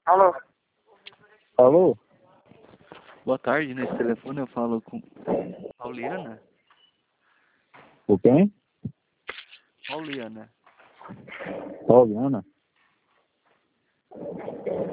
Alô? Alô? Boa tarde, nesse telefone eu falo com Pauliana. O quem? Pauliana. Pauliana?